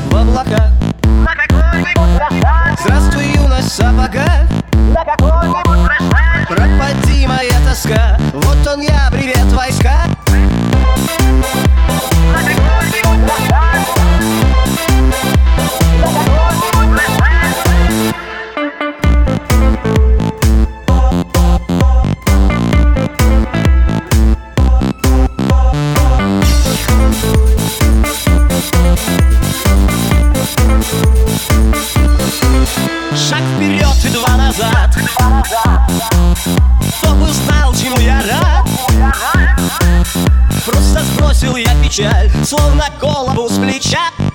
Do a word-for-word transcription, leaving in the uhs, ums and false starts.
в облаках. На какой-нибудь рассвет, Здравствуй, юность в сапогах. на какой-нибудь рассвет, Пропади моя тоска. Вот он я, привет, войска. на какой-нибудь рассвет, на какой-нибудь рассвет. Шаг вперед и два назад. Кто бы знал, чему я рад. Просто сбросил я печаль, словно голову с плеча.